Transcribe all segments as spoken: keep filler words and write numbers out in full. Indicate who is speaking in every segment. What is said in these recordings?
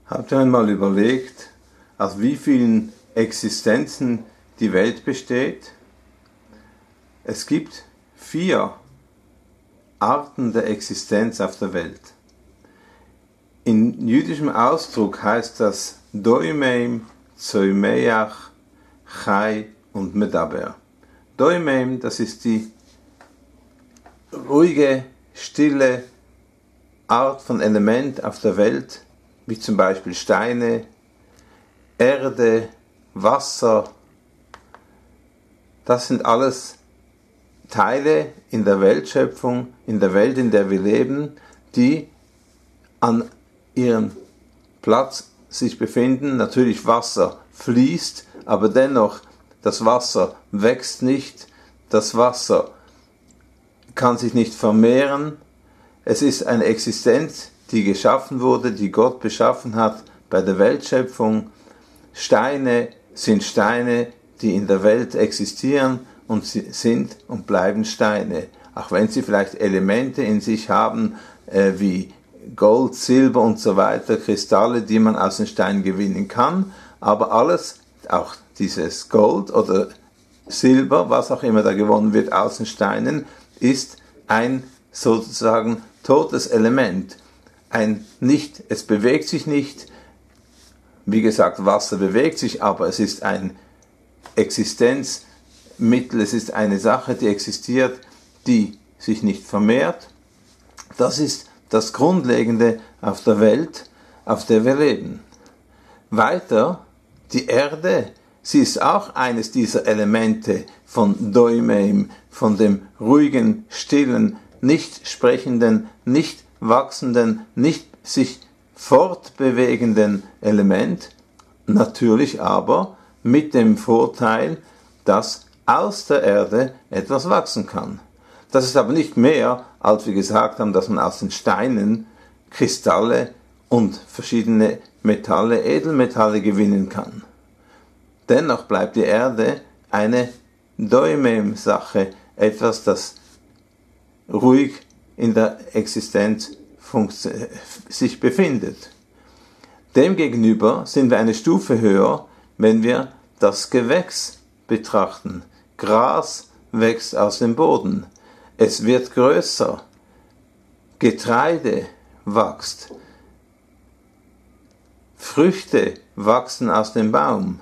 Speaker 1: Habt ihr einmal überlegt, aus wie vielen Existenzen die Welt besteht? Es gibt vier Arten der Existenz auf der Welt. In jüdischem Ausdruck heißt das Doimeim, Zoimeach, Chai und Medaber. Doimeim, das ist die ruhige, stille Art von Element auf der Welt, wie zum Beispiel Steine, Erde, Wasser. Das sind alles Teile in der Weltschöpfung, in der Welt, in der wir leben, die an ihrem Platz sich befinden. Natürlich Wasser fließt, aber dennoch, das Wasser wächst nicht, das Wasser kann sich nicht vermehren. Es ist eine Existenz, die geschaffen wurde, die Gott beschaffen hat bei der Weltschöpfung. Steine sind Steine, die in der Welt existieren und sie sind und bleiben Steine. Auch wenn sie vielleicht Elemente in sich haben, äh, wie Gold, Silber und so weiter, Kristalle, die man aus den Steinen gewinnen kann. Aber alles, auch dieses Gold oder Silber, was auch immer da gewonnen wird aus den Steinen, ist ein sozusagen totes Element. Ein nicht, es bewegt sich nicht. Wie gesagt, Wasser bewegt sich, aber es ist ein Existenzmittel, es ist eine Sache, die existiert, die sich nicht vermehrt. Das ist das Grundlegende auf der Welt, auf der wir leben. Weiter, die Erde, sie ist auch eines dieser Elemente von Doimeim, von dem ruhigen, stillen, nicht sprechenden, nicht wachsenden, nicht sich fortbewegenden Element, natürlich aber mit dem Vorteil, dass aus der Erde etwas wachsen kann. Das ist aber nicht mehr, als wir gesagt haben, dass man aus den Steinen Kristalle und verschiedene Metalle, Edelmetalle gewinnen kann. Dennoch bleibt die Erde eine Doimem-Sache, etwas, das ruhig in der Existenz sich befindet. Demgegenüber sind wir eine Stufe höher, wenn wir das Gewächs betrachten. Gras wächst aus dem Boden. Es wird größer. Getreide wächst. Früchte wachsen aus dem Baum.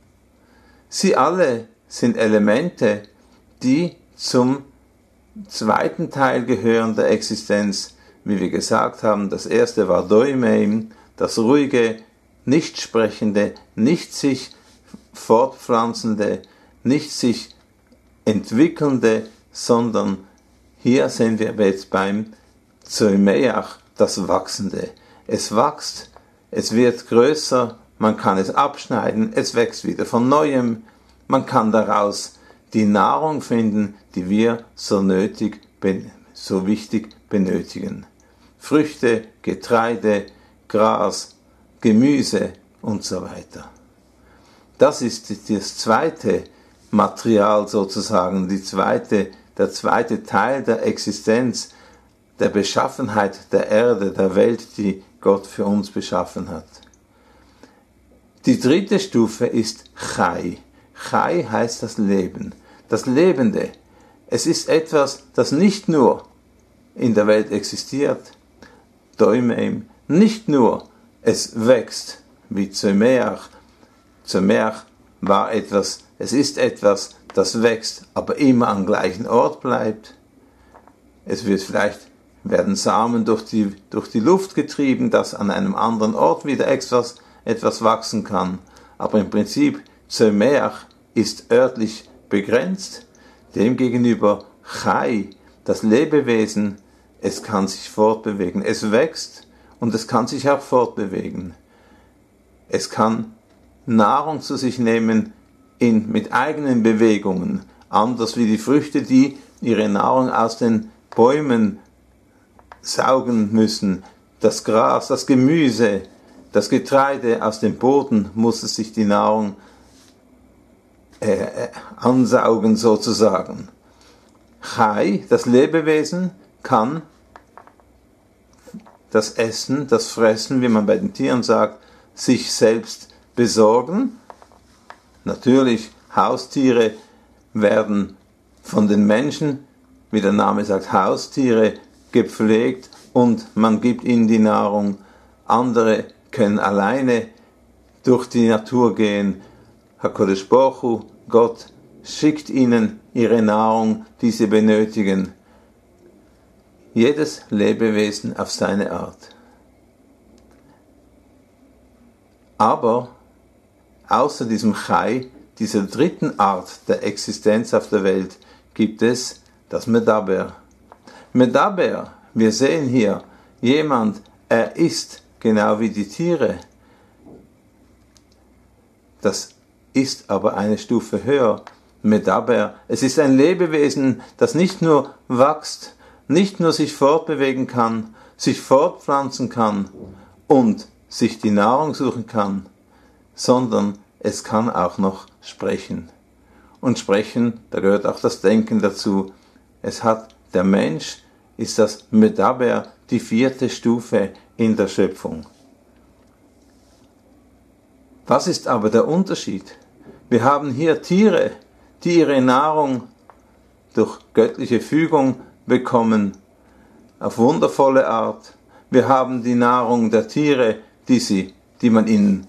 Speaker 1: Sie alle sind Elemente, die zum zweiten Teil gehören der Existenz, wie wir gesagt haben. Das erste war Doimeim, das ruhige, nicht sprechende, nicht sich fortpflanzende, nicht sich entwickelnde, sondern hier sind wir jetzt beim Zoimeach, das Wachsende. Es wächst, es wird größer, man kann es abschneiden, es wächst wieder von Neuem, man kann daraus die Nahrung finden, die wir so nötig, so wichtig benötigen. Früchte, Getreide, Gras, Gemüse und so weiter. Das ist das zweite Material sozusagen, die zweite, der zweite Teil der Existenz, der Beschaffenheit der Erde, der Welt, die Gott für uns beschaffen hat. Die dritte Stufe ist Chai. Chai heißt das Leben, das Lebende. Es ist etwas, das nicht nur in der Welt existiert, Doimeim, nicht nur es wächst, wie Zoimeach. Zoimeach war etwas, es ist etwas, das wächst, aber immer am gleichen Ort bleibt. Es wird vielleicht, werden Samen durch die, durch die Luft getrieben, dass an einem anderen Ort wieder etwas, etwas wachsen kann. Aber im Prinzip, Zoimeach ist örtlich begrenzt. Demgegenüber Chai, das Lebewesen, es kann sich fortbewegen. Es wächst und es kann sich auch fortbewegen. Es kann Nahrung zu sich nehmen in, mit eigenen Bewegungen, anders wie die Früchte, die ihre Nahrung aus den Bäumen saugen müssen. Das Gras, das Gemüse, das Getreide aus dem Boden muss es sich die Nahrung äh, ansaugen sozusagen. Chai, das Lebewesen, kann das Essen, das Fressen, wie man bei den Tieren sagt, sich selbst besorgen. Natürlich, Haustiere werden von den Menschen, wie der Name sagt, Haustiere, gepflegt und man gibt ihnen die Nahrung. Andere können alleine durch die Natur gehen. HaKadosh Baruch Hu, Gott, schickt ihnen ihre Nahrung, die sie benötigen. Jedes Lebewesen auf seine Art. Aber außer diesem Chai, dieser dritten Art der Existenz auf der Welt, gibt es das Medaber. Medaber, wir sehen hier, jemand, er ist genau wie die Tiere. Das ist aber eine Stufe höher. Medaber, es ist ein Lebewesen, das nicht nur wächst, nicht nur sich fortbewegen kann, sich fortpflanzen kann und sich die Nahrung suchen kann, sondern es kann auch noch sprechen. Und sprechen, da gehört auch das Denken dazu. Es hat, der Mensch ist das Medaber, die vierte Stufe in der Schöpfung. Was ist aber der Unterschied? Wir haben hier Tiere, die ihre Nahrung durch göttliche Fügung bekommen, auf wundervolle Art. Wir haben die Nahrung der Tiere, die, sie, die man ihnen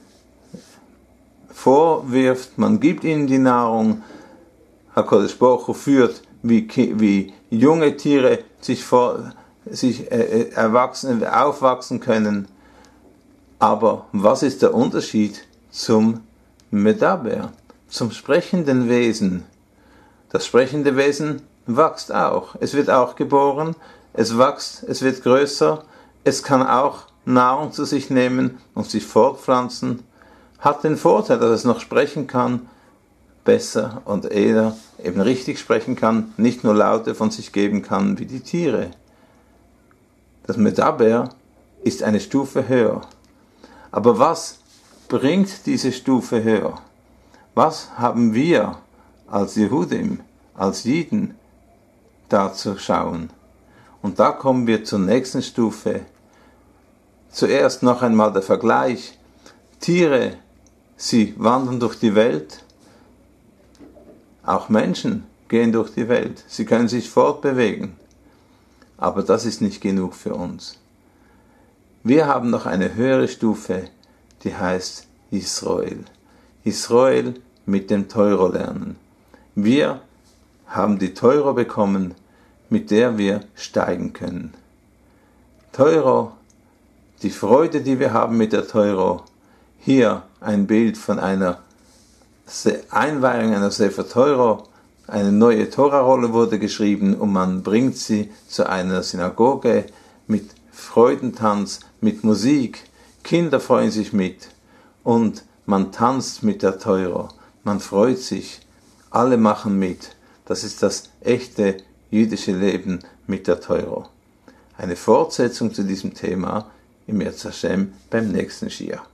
Speaker 1: vorwirft, man gibt ihnen die Nahrung. HaKadosh Baruch Hu führt, wie, wie junge Tiere sich, vor, sich äh, erwachsen, aufwachsen können. Aber was ist der Unterschied zum Medaber, zum sprechenden Wesen? Das sprechende Wesen wächst auch. Es wird auch geboren, es wächst, es wird größer, es kann auch Nahrung zu sich nehmen und sich fortpflanzen, hat den Vorteil, dass es noch sprechen kann, besser und eher eben richtig sprechen kann, nicht nur Laute von sich geben kann wie die Tiere. Das Medaber ist eine Stufe höher. Aber was bringt diese Stufe höher? Was haben wir als Jehudim, als Jiden, da zu schauen? Und da kommen wir zur nächsten Stufe. Zuerst noch einmal der Vergleich. Tiere, sie wandern durch die Welt. Auch Menschen gehen durch die Welt. Sie können sich fortbewegen. Aber das ist nicht genug für uns. Wir haben noch eine höhere Stufe, die heißt Israel. Israel mit dem Teuro lernen. Wir haben die Teuro bekommen, mit der wir steigen können. Teuro, die Freude, die wir haben mit der Teuro. Hier ein Bild von einer Einweihung einer Sefer Teuro. Eine neue Torarolle wurde geschrieben und man bringt sie zu einer Synagoge mit Freudentanz, mit Musik. Kinder freuen sich mit und man tanzt mit der Teuro. Man freut sich. Alle machen mit. Das ist das echte jüdische Leben mit der Teuro. Eine Fortsetzung zu diesem Thema im Yetz Hashem beim nächsten Shia.